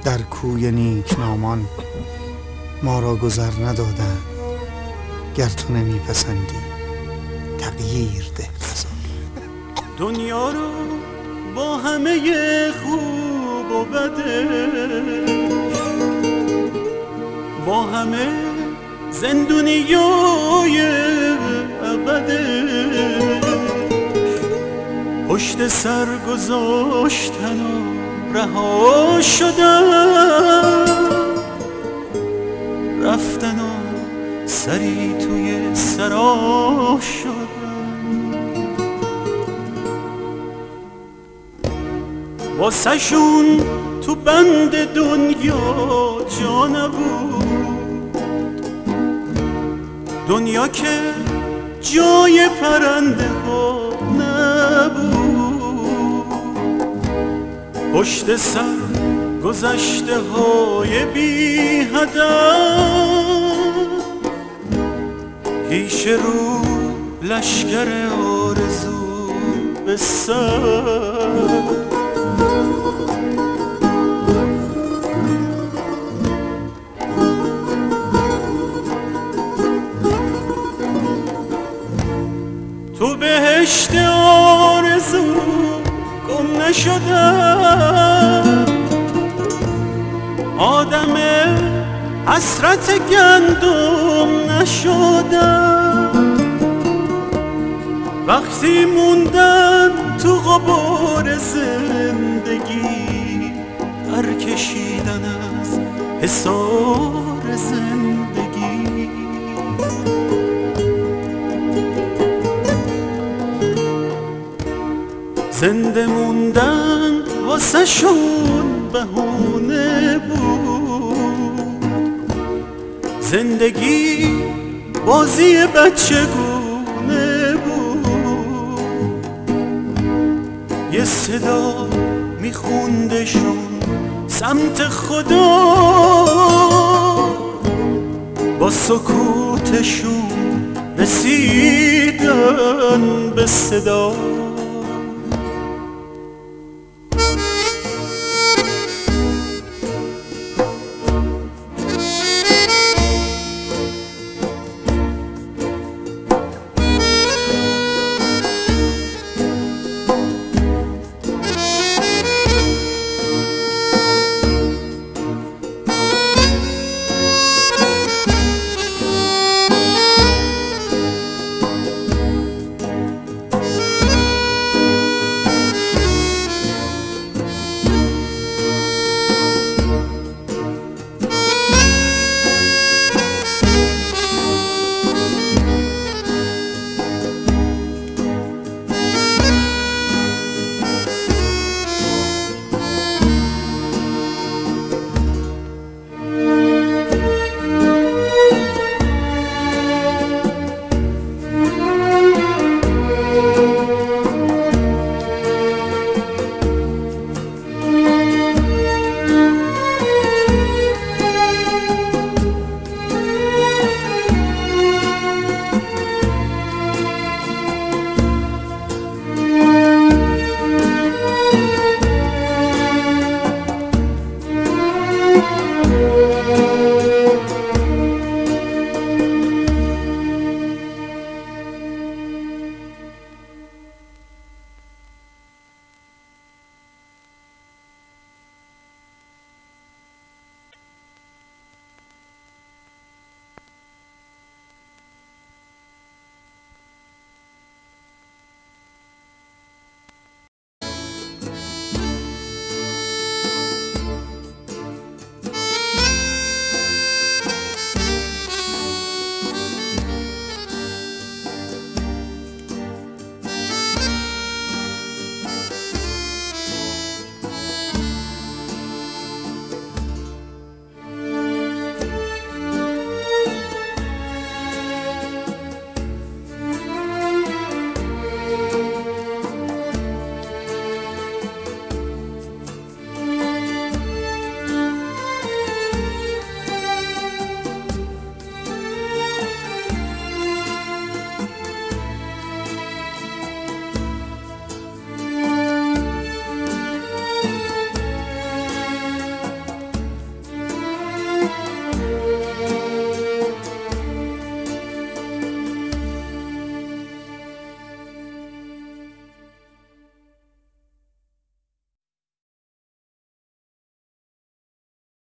در کوی نیکنامان ما را گذر ندادند. گر تو نمیپسندی تغییر ده قضا. دنیا رو با همه خوب و بده، با همه زندونیای ابده، پشت سر گذاشتن و رها شدن، رفتن و سری توی سرا شدن. واسه شون تو بند دنیا جا نبود، دنیا که جای پرنده ها نبود. پشت سر گذشته های بی هدف، پیش رو لشکر آرزو به سر. تو بهشت آرزو گم نشدم، آدم حسرت گندم نشدم. وقتی موندن تو غبار زندگی، پر کشیدن از حصار زندگی. زنده موندن واسه شون بهونه بود، زندگی بازی بچگونه بود. یه صدا میخوندشون سمت خدا، با سکوتشون رسیدن به صدا.